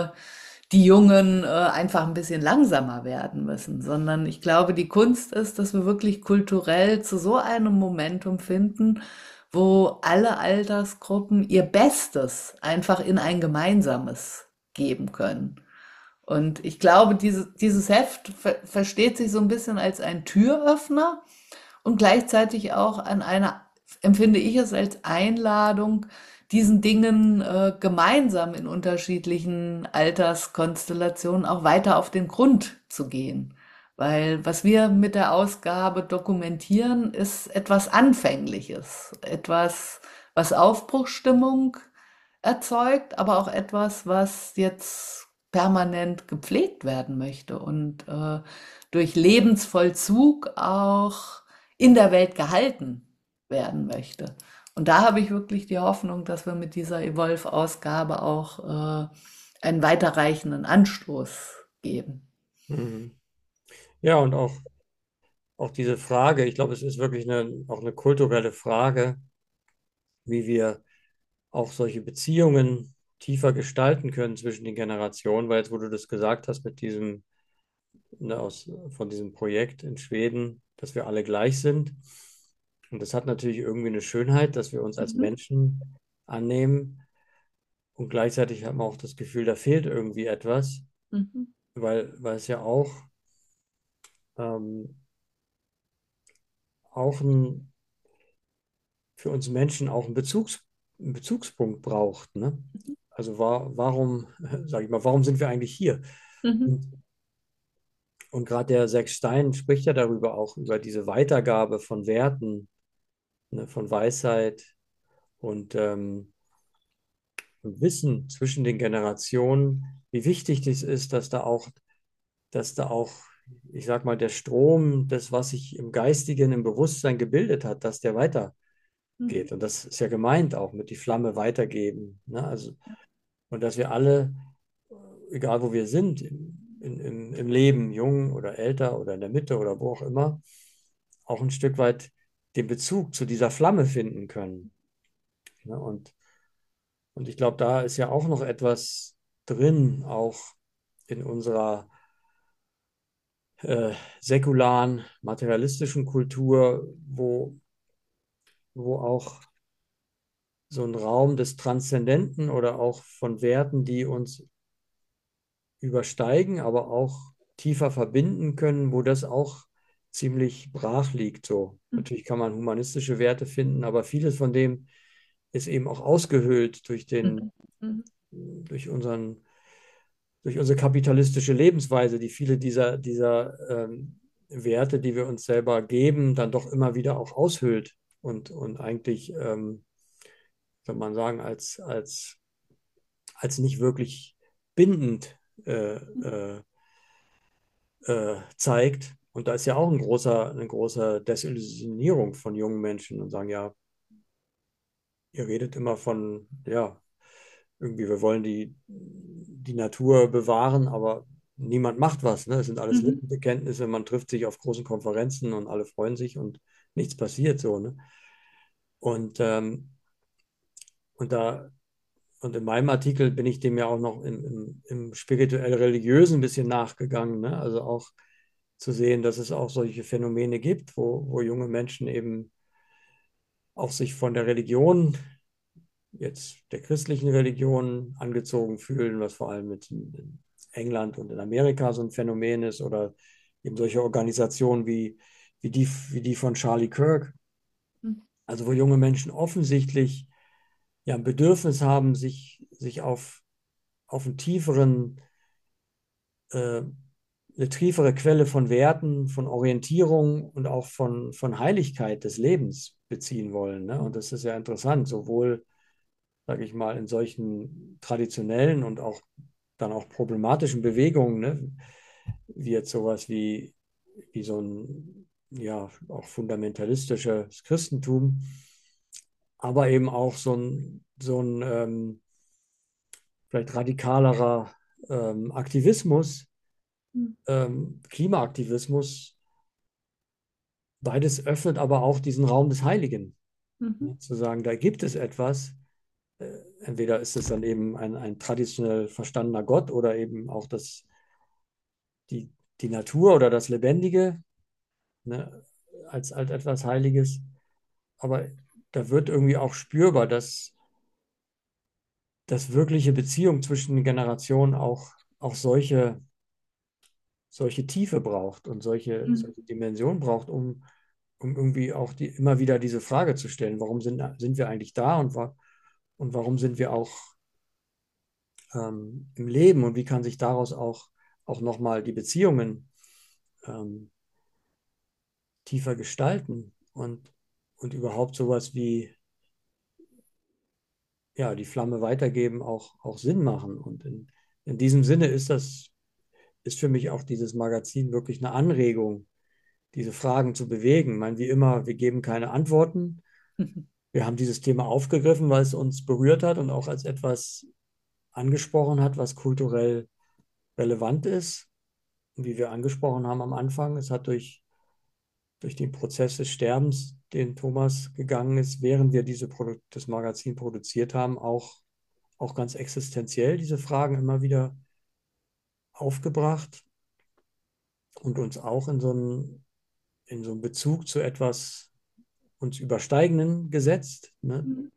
die Jungen einfach ein bisschen langsamer werden müssen, sondern ich glaube, die Kunst ist, dass wir wirklich kulturell zu so einem Momentum finden, wo alle Altersgruppen ihr Bestes einfach in ein gemeinsames geben können. Und ich glaube, dieses Heft versteht sich so ein bisschen als ein Türöffner und gleichzeitig auch an einer, empfinde ich es als Einladung, diesen Dingen gemeinsam in unterschiedlichen Alterskonstellationen auch weiter auf den Grund zu gehen. Weil was wir mit der Ausgabe dokumentieren, ist etwas Anfängliches, etwas, was Aufbruchsstimmung erzeugt, aber auch etwas, was jetzt permanent gepflegt werden möchte und durch Lebensvollzug auch in der Welt gehalten werden möchte. Und da habe ich wirklich die Hoffnung, dass wir mit dieser Evolve-Ausgabe auch einen weiterreichenden Anstoß geben. Mhm. Ja, und auch diese Frage, ich glaube, es ist wirklich auch eine kulturelle Frage, wie wir auch solche Beziehungen tiefer gestalten können zwischen den Generationen, weil jetzt, wo du das gesagt hast mit diesem, ne, von diesem Projekt in Schweden, dass wir alle gleich sind. Und das hat natürlich irgendwie eine Schönheit, dass wir uns als Mhm. Menschen annehmen und gleichzeitig hat man auch das Gefühl, da fehlt irgendwie etwas, Mhm. weil es ja ähm, auch für uns Menschen auch einen Bezugspunkt braucht, ne? Also warum, sage ich mal, warum sind wir eigentlich hier? Mhm. Und, und gerade der Sechs Stein spricht ja darüber auch, über diese Weitergabe von Werten, ne, von Weisheit und Wissen zwischen den Generationen, wie wichtig das ist, dass da auch, ich sag mal, der Strom, das, was sich im Geistigen, im Bewusstsein gebildet hat, dass der weitergeht. Mhm. Und das ist ja gemeint auch mit die Flamme weitergeben. Ne? Also, und dass wir alle, egal wo wir sind, im Leben, jung oder älter oder in der Mitte oder wo auch immer, auch ein Stück weit den Bezug zu dieser Flamme finden können. Ne? Und ich glaube, da ist ja auch noch etwas drin, auch in unserer säkularen, materialistischen Kultur, wo auch so ein Raum des Transzendenten oder auch von Werten, die uns übersteigen, aber auch tiefer verbinden können, wo das auch ziemlich brach liegt. So. Natürlich kann man humanistische Werte finden, aber vieles von dem ist eben auch ausgehöhlt Mhm. Mhm. durch unseren, durch unsere kapitalistische Lebensweise, die viele dieser Werte, die wir uns selber geben, dann doch immer wieder auch aushöhlt und eigentlich, soll man sagen, als nicht wirklich bindend zeigt. Und da ist ja auch eine große Desillusionierung von jungen Menschen und sagen, ja, ihr redet immer von, ja, irgendwie, wir wollen die Natur bewahren, aber niemand macht was. Ne? Es sind alles Mhm. Lippenbekenntnisse, man trifft sich auf großen Konferenzen und alle freuen sich und nichts passiert so. Ne? Und, ähm, und da, und in meinem Artikel bin ich dem ja auch noch im spirituell-religiösen ein bisschen nachgegangen. Ne? Also auch zu sehen, dass es auch solche Phänomene gibt, wo junge Menschen eben auch sich von der Religion, jetzt der christlichen Religion, angezogen fühlen, was vor allem mit in England und in Amerika so ein Phänomen ist, oder eben solche Organisationen wie die von Charlie Kirk, also wo junge Menschen offensichtlich ja ein Bedürfnis haben, sich auf einen äh, eine tiefere Quelle von Werten, von Orientierung und auch von Heiligkeit des Lebens beziehen wollen. Ne? Und das ist ja interessant, sowohl, sage ich mal, in solchen traditionellen und auch dann auch problematischen Bewegungen, ne? Wie jetzt sowas wie so ein, ja, auch fundamentalistisches Christentum, aber eben auch so ein vielleicht radikalerer Aktivismus, Klimaaktivismus. Beides öffnet aber auch diesen Raum des Heiligen. Mhm. Ne? Zu sagen, da gibt es etwas. Entweder ist es dann eben ein traditionell verstandener Gott oder eben auch die, die Natur oder das Lebendige, ne, als etwas Heiliges. Aber da wird irgendwie auch spürbar, dass wirkliche Beziehung zwischen den Generationen auch solche Tiefe braucht und Mhm. solche Dimension braucht, um irgendwie auch immer wieder diese Frage zu stellen, warum sind wir eigentlich da und warum sind wir auch im Leben und wie kann sich daraus auch nochmal die Beziehungen ähm, tiefer gestalten und überhaupt sowas wie ja, die Flamme weitergeben auch Sinn machen. Und in diesem Sinne ist für mich auch dieses Magazin wirklich eine Anregung, diese Fragen zu bewegen. Ich meine, wie immer, wir geben keine Antworten. Wir haben dieses Thema aufgegriffen, weil es uns berührt hat und auch als etwas angesprochen hat, was kulturell relevant ist. Und wie wir angesprochen haben am Anfang, es hat durch den Prozess des Sterbens, den Thomas gegangen ist, während wir das Magazin produziert haben, auch ganz existenziell diese Fragen immer wieder aufgebracht und uns auch in so einen Bezug zu etwas uns Übersteigenden gesetzt, ne? Mhm.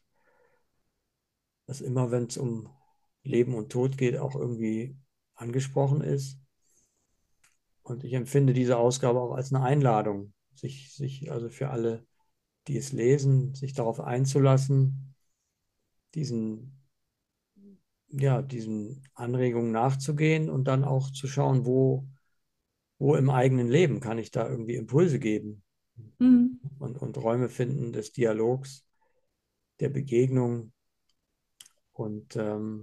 Was immer, wenn es um Leben und Tod geht, auch irgendwie angesprochen ist. Und ich empfinde diese Ausgabe auch als eine Einladung, sich also für alle, die es lesen, sich darauf einzulassen, diesen, ja, diesen Anregungen nachzugehen und dann auch zu schauen, wo im eigenen Leben kann ich da irgendwie Impulse geben Mhm. und Räume finden des Dialogs, der Begegnung und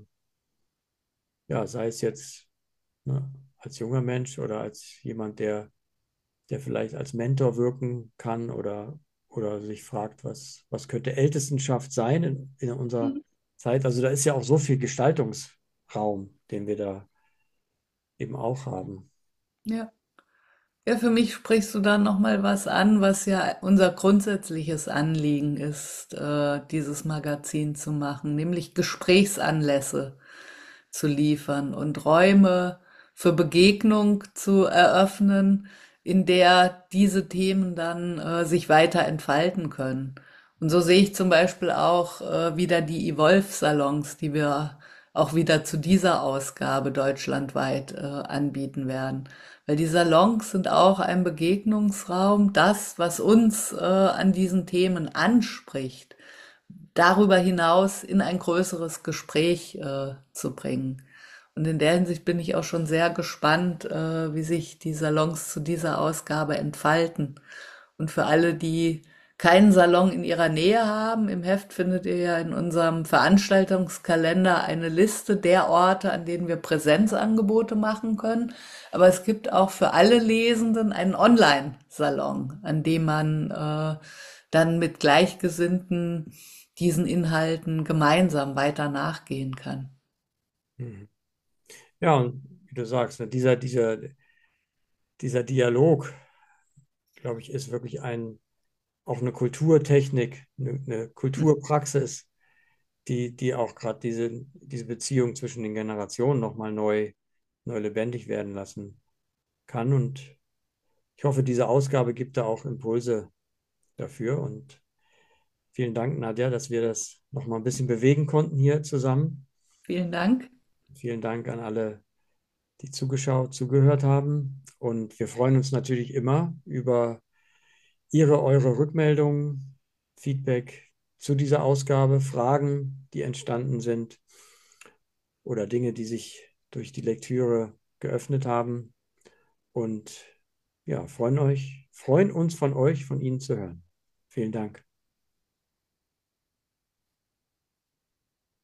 ja, sei es jetzt, ne, als junger Mensch oder als jemand, der vielleicht als Mentor wirken kann oder sich fragt, was könnte Ältestenschaft sein in unserer Mhm. Zeit. Also da ist ja auch so viel Gestaltungsraum, den wir da eben auch haben. Ja. Ja, für mich sprichst du da noch mal was an, was ja unser grundsätzliches Anliegen ist, dieses Magazin zu machen, nämlich Gesprächsanlässe zu liefern und Räume für Begegnung zu eröffnen, in der diese Themen dann sich weiter entfalten können. Und so sehe ich zum Beispiel auch wieder die Evolve-Salons, die wir auch wieder zu dieser Ausgabe deutschlandweit anbieten werden. Weil die Salons sind auch ein Begegnungsraum, das, was uns an diesen Themen anspricht, darüber hinaus in ein größeres Gespräch zu bringen. Und in der Hinsicht bin ich auch schon sehr gespannt, wie sich die Salons zu dieser Ausgabe entfalten. Und für alle, die keinen Salon in ihrer Nähe haben, im Heft findet ihr ja in unserem Veranstaltungskalender eine Liste der Orte, an denen wir Präsenzangebote machen können. Aber es gibt auch für alle Lesenden einen Online-Salon, an dem man dann mit Gleichgesinnten diesen Inhalten gemeinsam weiter nachgehen kann. Mhm. Ja, und wie du sagst, ne, dieser Dialog, glaube ich, ist wirklich auch eine Kulturtechnik, eine Kulturpraxis, die auch gerade diese Beziehung zwischen den Generationen nochmal neu lebendig werden lassen kann. Und ich hoffe, diese Ausgabe gibt da auch Impulse dafür. Und vielen Dank, Nadja, dass wir das nochmal ein bisschen bewegen konnten hier zusammen. Vielen Dank. Vielen Dank an alle, die zugeschaut, zugehört haben. Und wir freuen uns natürlich immer über eure Rückmeldungen, Feedback zu dieser Ausgabe, Fragen, die entstanden sind oder Dinge, die sich durch die Lektüre geöffnet haben. Und ja, freuen uns von euch, von Ihnen zu hören. Vielen Dank.